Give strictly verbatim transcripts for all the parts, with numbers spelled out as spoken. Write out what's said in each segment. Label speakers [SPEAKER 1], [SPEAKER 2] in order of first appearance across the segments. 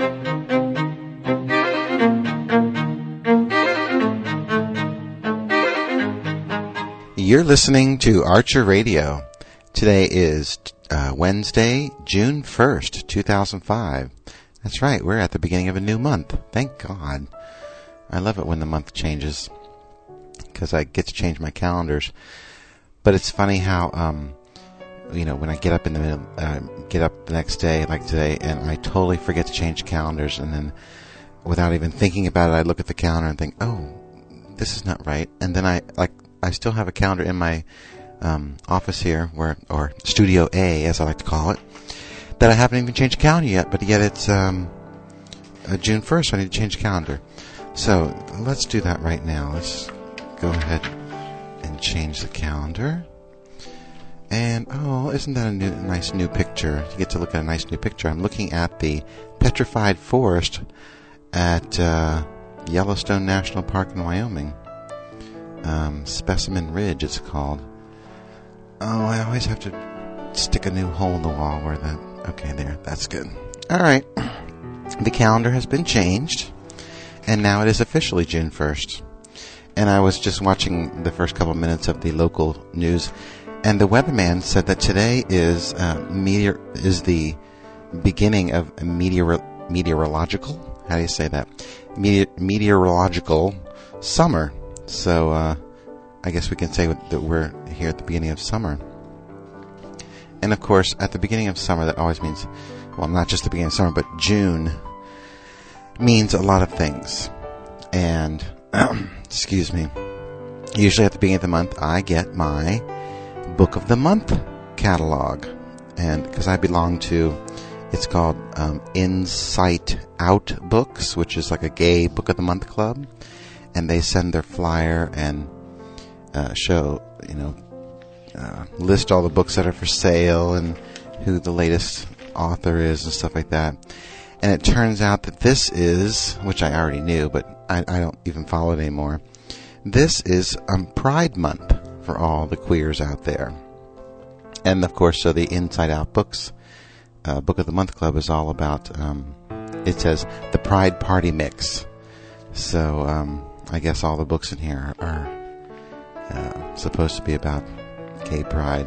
[SPEAKER 1] You're listening to Archer Radio. Today is uh, Wednesday, June first, two thousand five. That's right, we're at the beginning of a new month. Thank God. I love it when the month changes because I get to change my calendars. But it's funny how, um, you know, when I get up in the middle, uh, get up the next day, like today, and I totally forget to change calendars, and then without even thinking about it, I look at the calendar and think, oh, this is not right. And then I, like, I still have a calendar in my um, office here, where, or Studio A, as I like to call it, that I haven't even changed the calendar yet, but yet it's um, uh, June first, so I need to change the calendar. So let's do that right now. Let's go ahead and change the calendar. And, oh, isn't that a new, nice new picture? You get to look at a nice new picture. I'm looking at the petrified forest at uh, Yellowstone National Park in Wyoming. Um, Specimen Ridge, it's called. Oh, I always have to stick a new hole in the wall where that... Okay, there. That's good. All right. The calendar has been changed, and now it is officially June first. And I was just watching the first couple minutes of the local news, and the weatherman said that today is uh, meteor is the beginning of a meteor meteorological. How do you say that? Meteor, meteorological summer. So uh, I guess we can say that we're here at the beginning of summer. And of course, at the beginning of summer, that always means, well, not just the beginning of summer, but June means a lot of things. And, excuse me, usually at the beginning of the month, I get my Book of the Month catalog. And because I belong to, it's called um, Insight Out Books, which is like a gay Book of the Month club. And they send their flyer and uh, show, you know, uh, list all the books that are for sale and who the latest author is and stuff like that. And it turns out that this is, which I already knew, but I, I don't even follow it anymore. This is um, Pride Month for all the queers out there. And, of course, so the Inside Out Books, uh, Book of the Month Club is all about, um, it says, the Pride Party Mix. So, um... I guess all the books in here are uh, supposed to be about gay pride.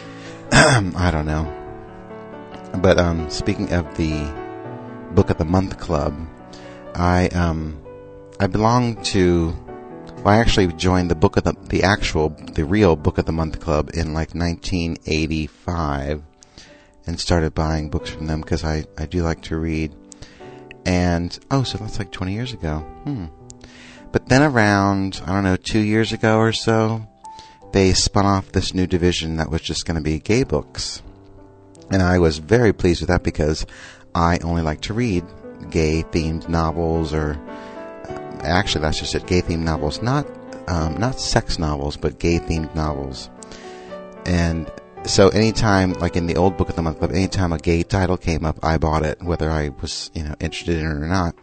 [SPEAKER 1] I don't know. But um, speaking of the Book of the Month Club, I um, I belong to. Well, I actually joined the book of the the actual the real Book of the Month Club in like nineteen eighty-five, and started buying books from them because I I do like to read. And oh, so that's like twenty years ago. Hmm. But then around, I don't know, two years ago or so, they spun off this new division that was just going to be gay books. And I was very pleased with that because I only like to read gay-themed novels or, uh, actually, that's just it, gay-themed novels. Not, um, not sex novels, but gay-themed novels. And so anytime, like in the old Book of the Month Club, anytime a gay title came up, I bought it, whether I was, you know, interested in it or not.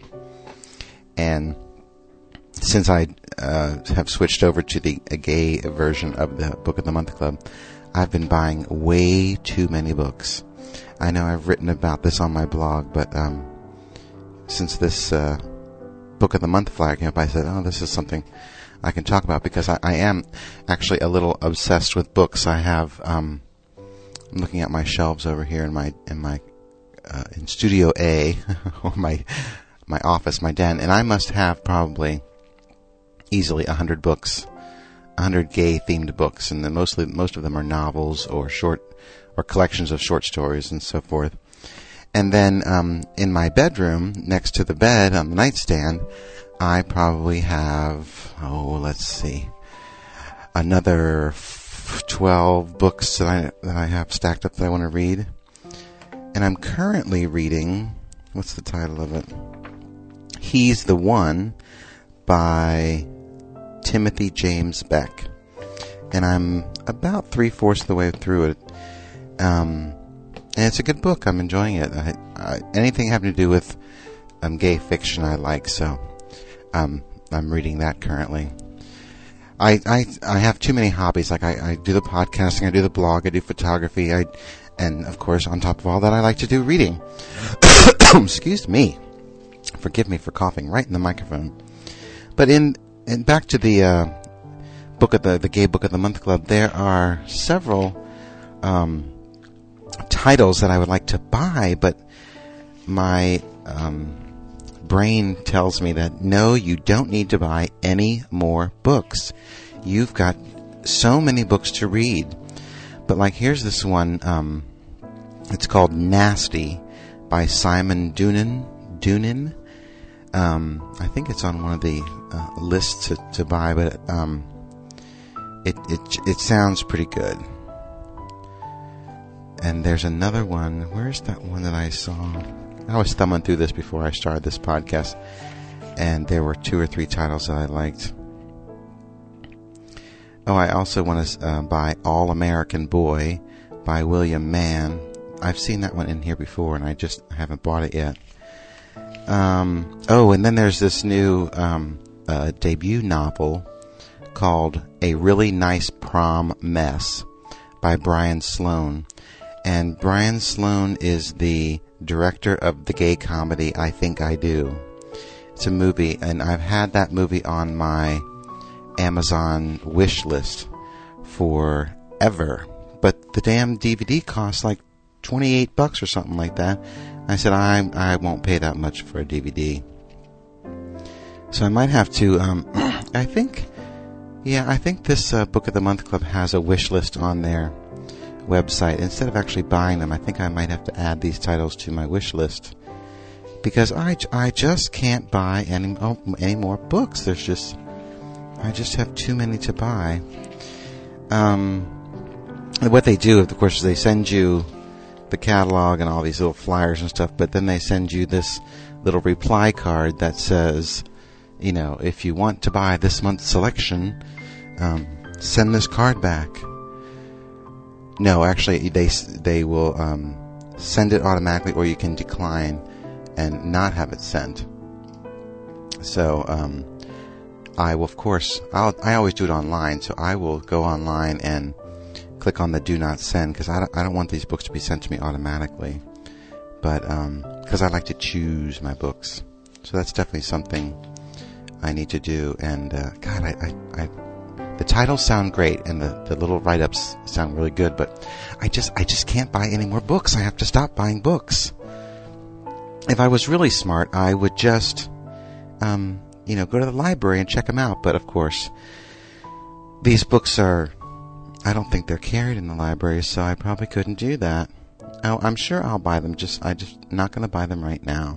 [SPEAKER 1] And since I uh, have switched over to the a gay version of the Book of the Month Club, I've been buying way too many books. I know I've written about this on my blog, but um, since this uh, Book of the Month flag came up, I said, oh, this is something I can talk about because I, I am actually a little obsessed with books. I have, um, I'm looking at my shelves over here in my in my uh, in Studio A, or my my office, my den, and I must have probably easily a hundred books, a hundred gay-themed books, and then mostly most of them are novels or short or collections of short stories and so forth. And then um, in my bedroom, next to the bed on the nightstand, I probably have oh, let's see, another twelve books that I that I have stacked up that I want to read. And I'm currently reading, what's the title of it? He's the One by Timothy James Beck. And I'm about three-fourths of the way through it. Um, and it's a good book. I'm enjoying it. I, I, anything having to do with um, gay fiction I like, so um, I'm reading that currently. I, I I have too many hobbies. Like I, I do the podcasting, I do the blog, I do photography, I And, of course, on top of all that, I like to do reading. Excuse me. Forgive me for coughing right in the microphone. But in, in back to the uh, book of the, the Gay Book of the Month Club, there are several um, titles that I would like to buy, but my um, brain tells me that, no, you don't need to buy any more books. You've got so many books to read. But, like, here's this one. Um, it's called Nasty by Simon Doonan. Doonan. Um, I think it's on one of the uh, lists to, to buy, but um, it, it it sounds pretty good. And there's another one. Where's that one that I saw? I was thumbing through this before I started this podcast, and there were two or three titles that I liked. Oh, I also want to uh, buy All American Boy by William Mann. I've seen that one in here before, and I just haven't bought it yet. Um, oh, and then there's this new um, uh, debut novel called A Really Nice Prom Mess by Brian Sloan. And Brian Sloan is the director of the gay comedy I Think I Do. It's a movie, and I've had that movie on my Amazon wish list forever. But the damn D V D costs like twenty-eight bucks or something like that. I said, I I won't pay that much for a D V D. So I might have to, um, I think, yeah, I think this uh, Book of the Month Club has a wish list on their website. Instead of actually buying them, I think I might have to add these titles to my wish list. Because I, I just can't buy any, oh, any more books. There's just, I just have too many to buy. Um, and what they do, of course, is they send you the catalog and all these little flyers and stuff, but then they send you this little reply card that says, you know, if you want to buy this month's selection, um, send this card back. No, actually, they they will um, send it automatically, or you can decline and not have it sent. So um, I will, of course, I'll, I always do it online, so I will go online and click on the do not send, because I don't, I don't want these books to be sent to me automatically, but um because I like to choose my books. So that's definitely something I need to do. And uh, God, I, I, I the titles sound great, and the, the little write-ups sound really good, but I just I just can't buy any more books. I have to stop buying books. If I was really smart, I would just um you know go to the library and check them out. But of course, these books are, I don't think they're carried in the library, so I probably couldn't do that. Oh, I'm sure I'll buy them, just I'm just not going to buy them right now.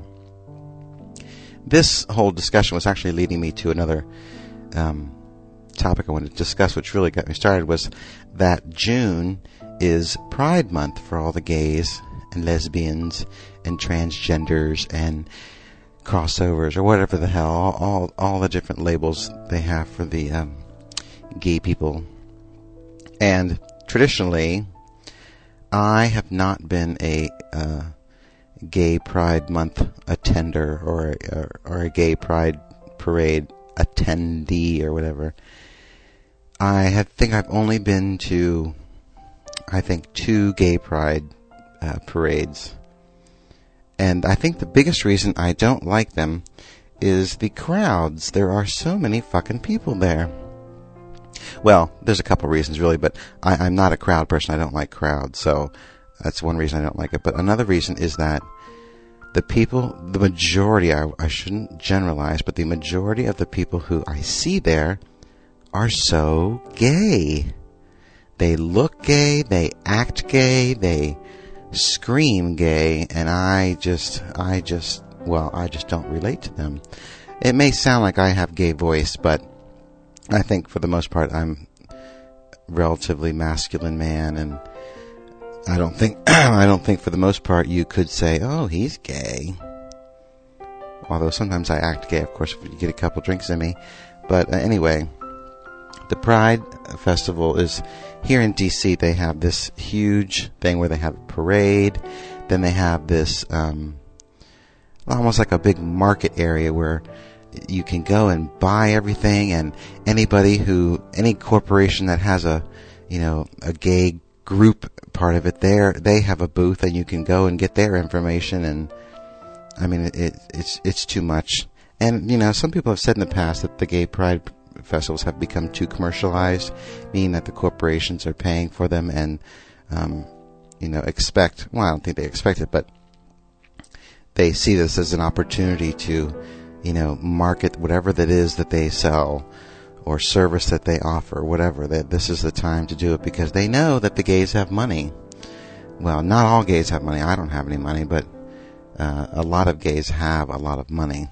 [SPEAKER 1] This whole discussion was actually leading me to another um, topic I wanted to discuss, which really got me started, was that June is Pride Month for all the gays and lesbians and transgenders and crossovers, or whatever the hell, all all, all the different labels they have for the um, gay people. And traditionally, I have not been a uh, Gay Pride Month attender, or, or or a Gay Pride Parade attendee, or whatever. I have, think I've only been to, I think, two Gay Pride uh, parades. And I think the biggest reason I don't like them is the crowds. There are so many fucking people there. Well, there's a couple reasons, really, but I, I'm not a crowd person. I don't like crowds, so that's one reason I don't like it. But another reason is that the people, the majority, I, I shouldn't generalize, but the majority of the people who I see there are so gay. They look gay, they act gay, they scream gay, and I just, I just, well, I just don't relate to them. It may sound like I have gay voice, but I think for the most part I'm a relatively masculine man, and I don't think I don't think for the most part you could say, oh, he's gay. Although sometimes I act gay, of course, if you get a couple drinks in me. But uh, anyway, the Pride Festival is here in D C. They have this huge thing where they have a parade. Then they have this um, almost like a big market area where you can go and buy everything, and anybody who, any corporation that has a, you know, a gay group part of it, there they have a booth and you can go and get their information, and I mean it, it it's it's too much. And you know, some people have said in the past that the gay pride festivals have become too commercialized, meaning that the corporations are paying for them and um you know expect well I don't think they expect it, but they see this as an opportunity to you know market whatever that is that they sell or service that they offer, whatever, that this is the time to do it because they know that the gays have money. Well, not all gays have money. I don't have any money, but uh, a lot of gays have a lot of money.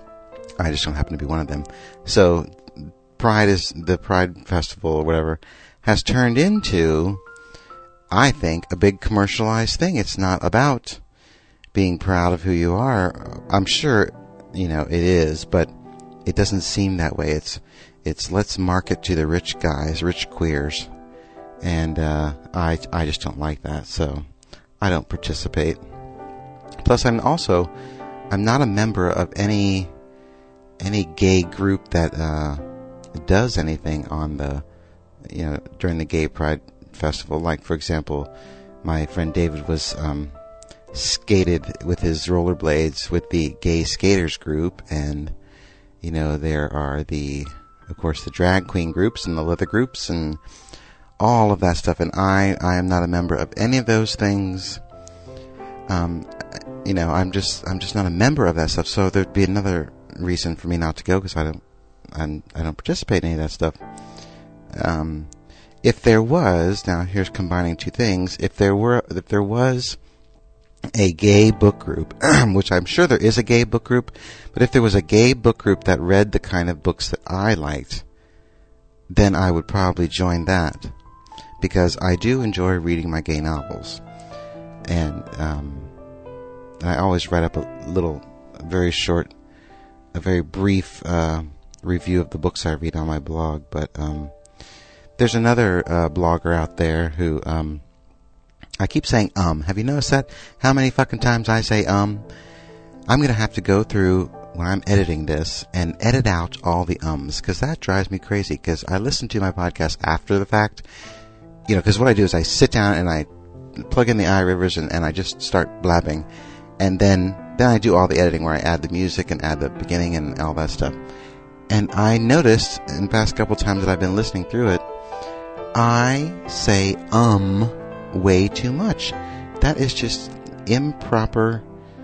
[SPEAKER 1] I just don't happen to be one of them. So Pride is, the Pride Festival or whatever, has turned into, I think, a big commercialized thing. It's not about being proud of who you are. I'm sure, you know, it is, but it doesn't seem that way. It's It's let's market to the rich guys, rich queers, and uh, I I just don't like that, so I don't participate. Plus, I'm also I'm not a member of any any gay group that uh, does anything on the you know during the Gay Pride Festival. Like, for example, my friend David was um, skated with his rollerblades with the Gay Skaters group, and you know there are the of course, the drag queen groups and the leather groups and all of that stuff. And I, I am not a member of any of those things. Um, you know, I'm just, I'm just not a member of that stuff. So there'd be another reason for me not to go because I don't, I'm, I don't participate in any of that stuff. Um, if there was, now here's combining two things. If there were, if there was a gay book group, which I'm sure there is a gay book group, but if there was a gay book group that read the kind of books that I liked, then I would probably join that, because I do enjoy reading my gay novels. And um, I always write up a little, a very short, a very brief uh, review of the books I read on my blog. But um, there's another uh, blogger out there who... Um, I keep saying um. Have you noticed that? How many fucking times I say um? I'm going to have to go through, when I'm editing this, and edit out all the ums, because that drives me crazy, because I listen to my podcast after the fact. You know, because what I do is I sit down and I plug in the iRivers and, and I just start blabbing. And then, then I do all the editing where I add the music and add the beginning and all that stuff. And I noticed in the past couple times that I've been listening through it, I say um way too much. That is just improper.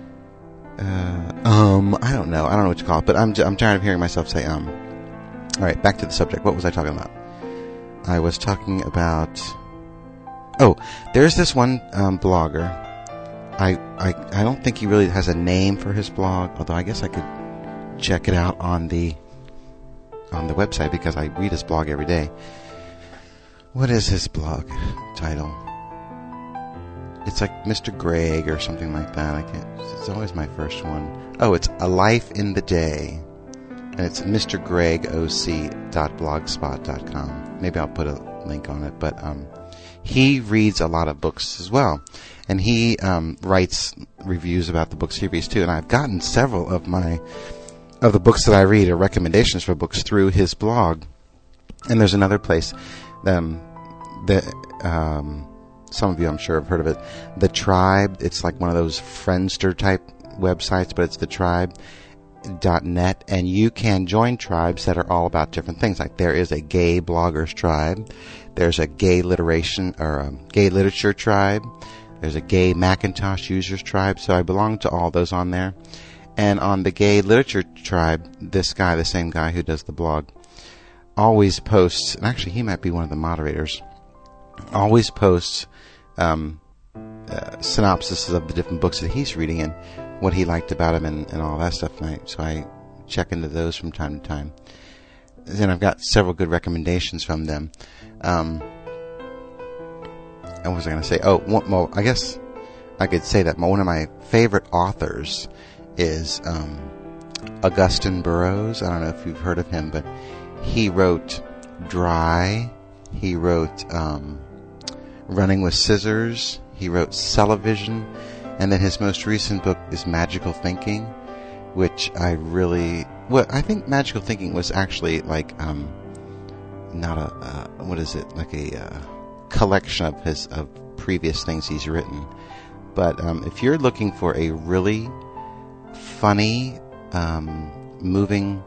[SPEAKER 1] Uh, um, I don't know. I don't know what to call it, but I'm I'm tired of hearing myself say um. All right, back to the subject. What was I talking about? I was talking about. Oh, there's this one um, blogger. I I I don't think he really has a name for his blog, although I guess I could check it out on the on the website because I read his blog every day. What is his blog title? It's like Mister Greg or something like that. I can't. It's always my first one. Oh, it's A Life in the Day, and it's mister greg o c dot blogspot dot com. Maybe I'll put a link on it. But um, he reads a lot of books as well, and he um, writes reviews about the books he reads too. And I've gotten several of my of the books that I read or recommendations for books through his blog. And there's another place um, that. Um, Some of you, I'm sure, have heard of it. The Tribe. It's like one of those Friendster type websites, but it's the tribe dot net, and you can join tribes that are all about different things. Like there is a gay bloggers tribe, there's a gay literation or a gay literature tribe, there's a gay Macintosh users tribe. So I belong to all those on there. And on the gay literature tribe, this guy, the same guy who does the blog, always posts. And actually, he might be one of the moderators. Always posts. Um, uh, synopsis of the different books that he's reading and what he liked about them and, and all that stuff. And I, so I check into those from time to time. And I've got several good recommendations from them. Um, and what was I going to say? Oh, one, well, I guess I could say that one of my favorite authors is um, Augustin Burroughs. I don't know if you've heard of him, but he wrote Dry. He wrote... Um, Running with Scissors. He wrote Celevision, and then his most recent book is Magical Thinking, which I really well I think Magical Thinking was actually like um not a uh, what is it like a uh, collection of his of previous things he's written. But um, if you're looking for a really funny, um, moving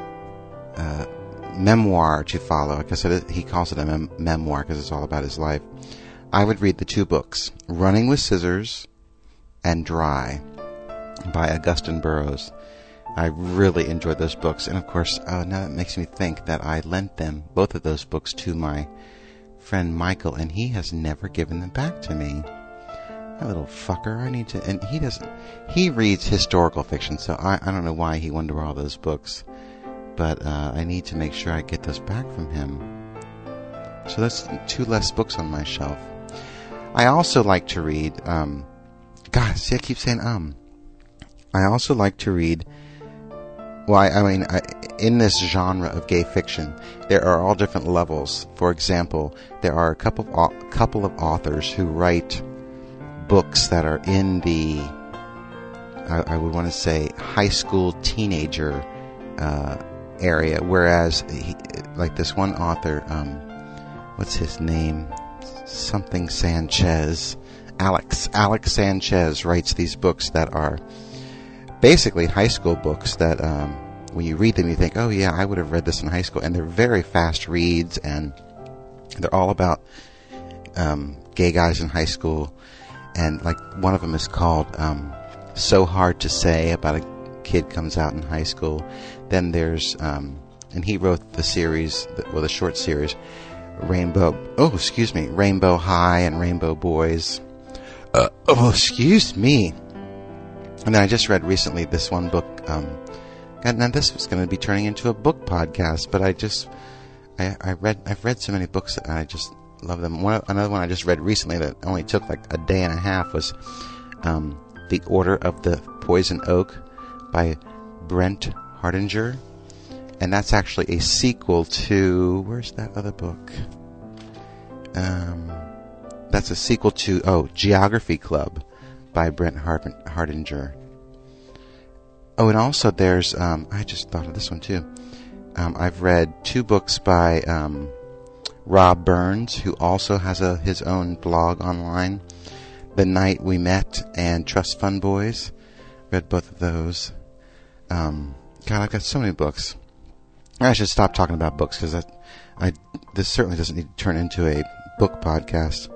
[SPEAKER 1] uh, memoir to follow, I guess it, he calls it a mem- memoir because it's all about his life, I would read the two books, Running with Scissors and Dry by Augustin Burroughs. I really enjoyed those books. And of course, uh, now it makes me think that I lent them, both of those books, to my friend Michael, and he has never given them back to me. That little fucker. I need to, and he doesn't, he reads historical fiction, so I, I don't know why he wanted all those books, but uh, I need to make sure I get those back from him. So that's two less books on my shelf. I also like to read, um, God, see, I keep saying um. I also like to read, well, I, I mean, I, in this genre of gay fiction, there are all different levels. For example, there are a couple of, couple of authors who write books that are in the, I, I would want to say, high school teenager uh, area, whereas, he, like this one author, um, what's his name? Something Sanchez. Alex. Alex Sanchez writes these books that are basically high school books that um, when you read them you think, oh yeah, I would have read this in high school. And they're very fast reads, and they're all about um, gay guys in high school. And like one of them is called um, So Hard to Say, about a kid comes out in high school. Then there's, um, and he wrote the series, well, the short series, Rainbow, oh, excuse me, Rainbow High and Rainbow Boys. Uh, oh, excuse me. And then I just read recently this one book. Um, God, now this is going to be turning into a book podcast, but I just, I, I read, I've read so many books and I just love them. One, another one I just read recently that only took like a day and a half was, um, The Order of the Poison Oak by Brent Hardinger. And that's actually a sequel to, where's that other book? Um, that's a sequel to, oh, Geography Club by Brent Hardinger. Oh, and also there's, um, I just thought of this one too. Um, I've read two books by um, Rob Burns, who also has a his own blog online. The Night We Met and Trust Fund Boys. Read both of those. Um, God, I've got so many books. I should stop talking about books because I, this certainly doesn't need to turn into a book podcast.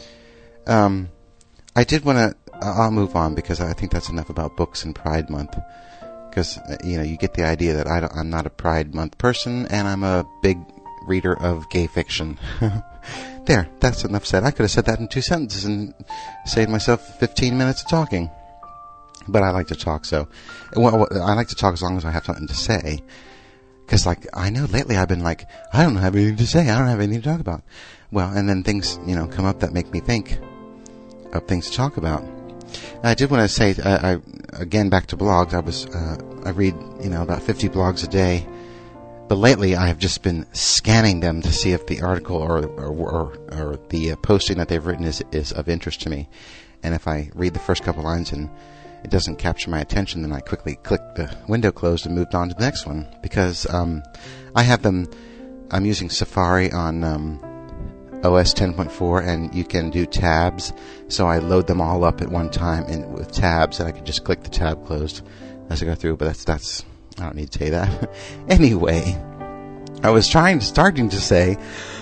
[SPEAKER 1] Um, I did want to. I'll move on because I think that's enough about books in Pride Month. Because, you know, you get the idea that I don't, I'm not a Pride Month person, and I'm a big reader of gay fiction. There, that's enough said. I could have said that in two sentences and saved myself fifteen minutes of talking. But I like to talk, so... Well, I like to talk as long as I have something to say. Because, like, I know lately I've been like, I don't have anything to say. I don't have anything to talk about. Well, and then things, you know, come up that make me think of things to talk about. I did want to say, uh, I, again, back to blogs. I was, uh, I read, you know, about fifty blogs a day. But lately I have just been scanning them to see if the article or, or, or, or the uh, posting that they've written is, is of interest to me. And if I read the first couple lines and it doesn't capture my attention, then I quickly click the window closed and moved on to the next one. Because, um, I have them, I'm using Safari on, um, O S ten point four, and you can do tabs, so I load them all up at one time and with tabs, and I can just click the tab closed as I go through. But that's that's I don't need to tell you that. Anyway, I was trying starting to say,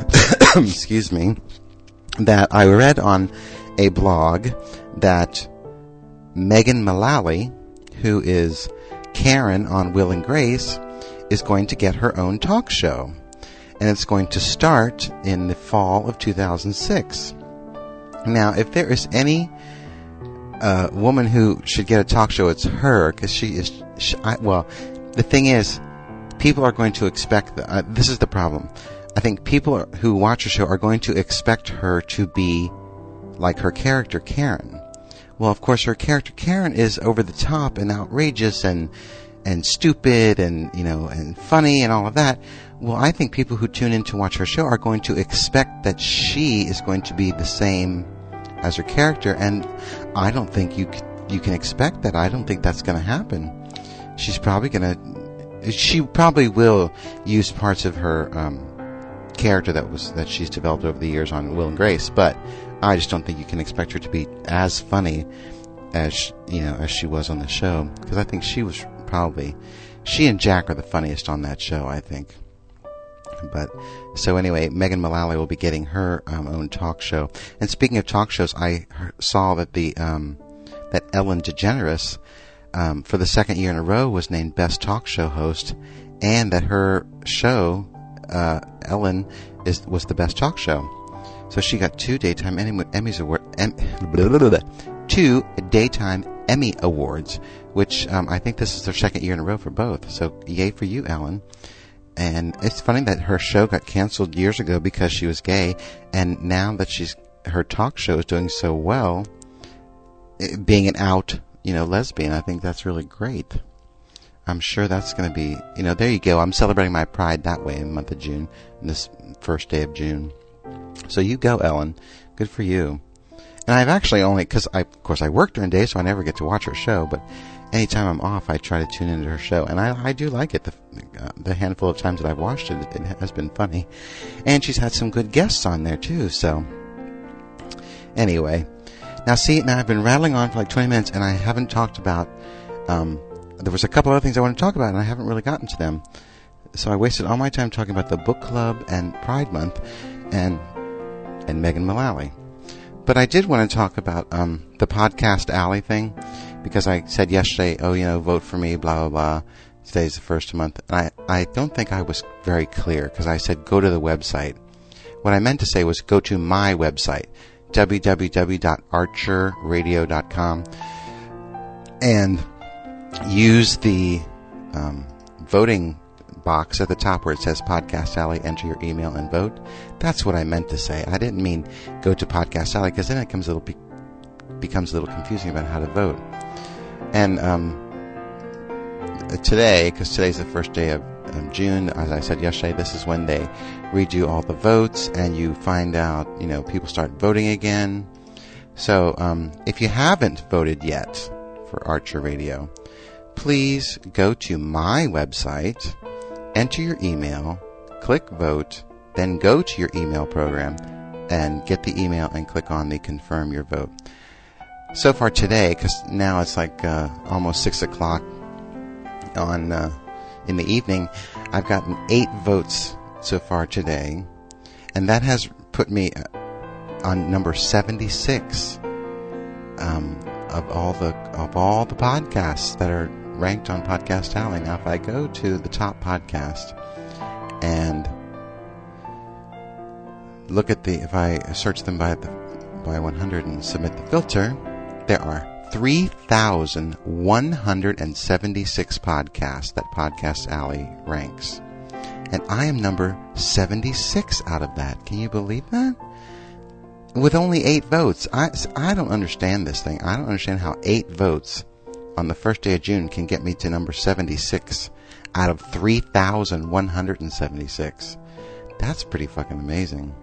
[SPEAKER 1] excuse me, that I read on a blog that Megan Mullally, who is Karen on Will and Grace, is going to get her own talk show. And it's going to start in the fall of two thousand six. Now, if there is any uh, woman who should get a talk show, it's her, because she is, she, I, well, the thing is, people are going to expect, the, uh, this is the problem. I think people are, who watch her show are going to expect her to be like her character, Karen. Well, of course, her character, Karen, is over the top and outrageous and and stupid and, you know, and funny and all of that. Well, I think people who tune in to watch her show are going to expect that she is going to be the same as her character, and I don't think you c- you can expect that. I don't think that's going to happen. She's probably going to, she probably will use parts of her um, character that was that she's developed over the years on Will and Grace. But I just don't think you can expect her to be as funny as you know as she was on the show, because I think she was probably she and Jack are the funniest on that show, I think. But so anyway, Megan Mullally will be getting her um, own talk show. And speaking of talk shows, I saw that the um, that Ellen DeGeneres um, for the second year in a row was named Best Talk Show Host, and that her show uh, Ellen is was the best talk show. So she got two daytime Emmy, Emmys award, em, blah, blah, blah, blah, two daytime Emmy awards, which um, I think this is their second year in a row for both. So yay for you, Ellen. And it's funny that her show got canceled years ago because she was gay, and now that she's her talk show is doing so well, being an out, you know, lesbian, I think that's really great. I'm sure that's going to be, you know, there you go. I'm celebrating my pride that way in the month of June, this first day of June. So you go, Ellen. Good for you. And I've actually only, because I, of course I work during the day, so I never get to watch her show, but anytime I'm off, I try to tune into her show, and I, I do like it. The, uh, the handful of times that I've watched it, it has been funny. And she's had some good guests on there, too, so. Anyway. Now, see, now I've been rattling on for like twenty minutes, and I haven't talked about, um, there was a couple other things I want to talk about, and I haven't really gotten to them. So I wasted all my time talking about the book club and Pride Month and, and Megan Mullally. But I did want to talk about, um, the Podcast Alley thing, because I said yesterday, oh, you know, vote for me, blah, blah, blah. Today's the first of the month. And I, I don't think I was very clear, because I said go to the website. What I meant to say was go to my website, w w w dot archer radio dot com, and use the um, voting box at the top where it says Podcast Alley, enter your email and vote. That's what I meant to say. I didn't mean go to Podcast Alley, because then it comes a little be- becomes a little confusing about how to vote. And um, today, because today's the first day of um, June, as I said yesterday, this is when they redo all the votes, and you find out, you know, people start voting again. So um, if you haven't voted yet for Archer Radio, please go to my website, enter your email, click vote, then go to your email program and get the email and click on the confirm your vote. So far today, because now it's like uh, almost six o'clock on uh, in the evening, I've gotten eight votes so far today, and that has put me on number seventy-six um, of all the of all the podcasts that are ranked on Podcast Alley. Now, if I go to the top podcast and look at the, if I search them by the by one hundred and submit the filter, there are three thousand one hundred seventy-six podcasts that Podcast Alley ranks. And I am number seventy-six out of that. Can you believe that? With only eight votes. I, I don't understand this thing. I don't understand how eight votes on the first day of June can get me to number seventy-six out of three thousand one hundred seventy-six. That's pretty fucking amazing.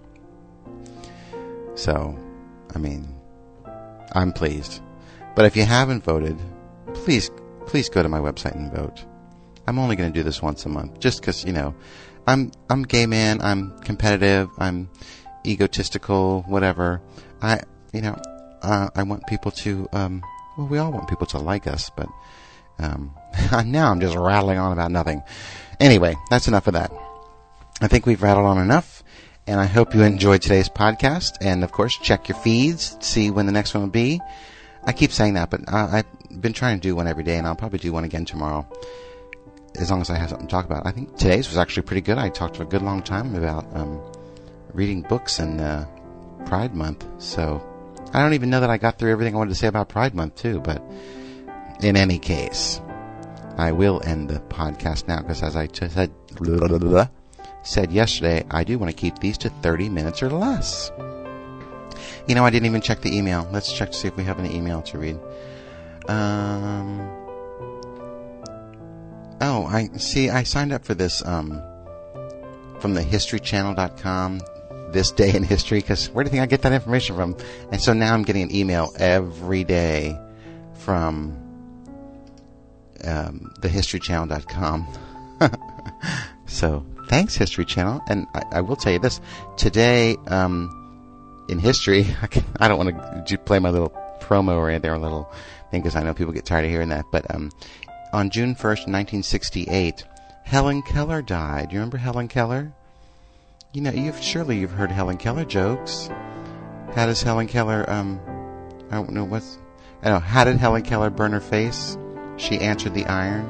[SPEAKER 1] So, I mean, I'm pleased. But if you haven't voted, please, please go to my website and vote. I'm only going to do this once a month, just because, you know, I'm I'm gay man, I'm competitive, I'm egotistical, whatever. I, you know, uh, I want people to, um, well, we all want people to like us, but um, now I'm just rattling on about nothing. Anyway, that's enough of that. I think we've rattled on enough, and I hope you enjoyed today's podcast. And, of course, check your feeds, see when the next one will be. I keep saying that, but I, I've been trying to do one every day, and I'll probably do one again tomorrow, as long as I have something to talk about. I think today's was actually pretty good. I talked for a good long time about um, reading books in uh, Pride Month. So I don't even know that I got through everything I wanted to say about Pride Month, too. But in any case, I will end the podcast now, because as I just said, blah, blah, blah, blah, said yesterday, I do want to keep these to thirty minutes or less. You know, I didn't even check the email. Let's check to see if we have any email to read. Um... Oh, I see. I signed up for this um, from the history channel dot com, This Day in History, because where do you think I get that information from? And so now I'm getting an email every day from um, the history channel dot com. So Thanks, History Channel. And I, I will tell you this. Today, um, in history, I, can, I don't want to play my little promo or anything, or little thing, because I know people get tired of hearing that. But um, on June first, nineteen sixty-eight, Helen Keller died. You remember Helen Keller? You know, you've surely you've heard Helen Keller jokes. How does Helen Keller, um, I don't know what's, I don't know, how did Helen Keller burn her face? She answered the iron.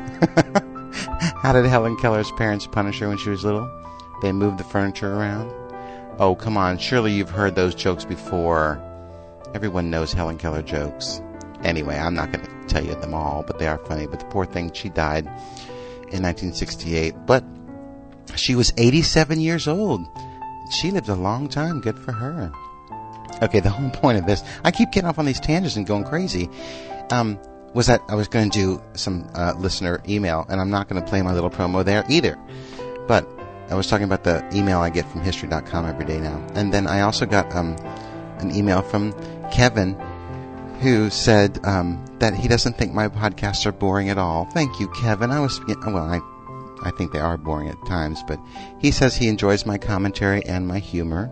[SPEAKER 1] How did Helen Keller's parents punish her when she was little? They moved the furniture around. Oh, come on, surely you've heard those jokes before. Everyone knows Helen Keller jokes. Anyway, I'm not going to tell you them all, but they are funny. But the poor thing, she died in nineteen sixty-eight. But she was eighty-seven years old. She lived a long time. Good for her. Okay, the whole point of this, I keep getting off on these tangents and going crazy, um, was that I was going to do some uh, listener email, and I'm not going to play my little promo there either. But I was talking about the email I get from history dot com every day now. And then I also got um, an email from Kevin, who said um, that he doesn't think my podcasts are boring at all. Thank you, Kevin. I was, well, I I think they are boring at times, but he says he enjoys my commentary and my humor.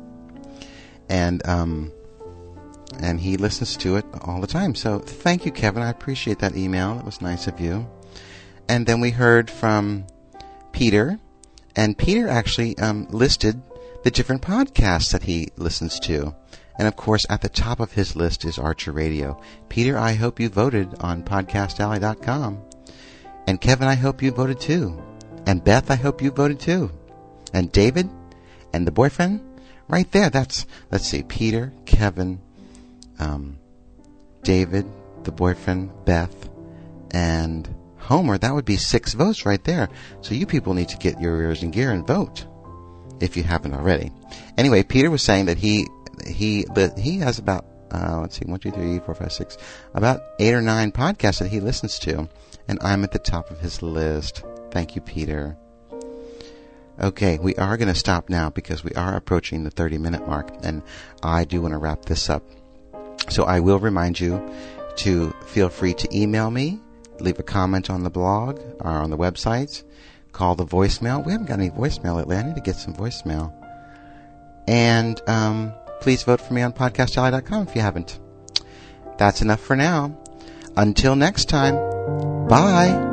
[SPEAKER 1] And um, and he listens to it all the time. So thank you, Kevin. I appreciate that email. It was nice of you. And then we heard from Peter. And Peter actually um, listed the different podcasts that he listens to. And, of course, at the top of his list is Archer Radio. Peter, I hope you voted on podcast alley dot com. And Kevin, I hope you voted too. And Beth, I hope you voted too. And David and the boyfriend, right there. That's, let's see, Peter, Kevin, um, David, the boyfriend, Beth, and Homer. That would be six votes right there. So you people need to get your ears in gear and vote, if you haven't already. Anyway, Peter was saying that he he he has about uh, let's see, one, two, three, four, five, six, about eight or nine podcasts that he listens to, and I'm at the top of his list. Thank you, Peter. Okay, we are going to stop now because we are approaching the thirty minute mark, and I do want to wrap this up. So I will remind you to feel free to email me, leave a comment on the blog or on the websites, call the voicemail. We haven't got any voicemail lately. I need to get some voicemail. And um, please vote for me on podcast alley dot com if you haven't. That's enough for now. Until next time, bye.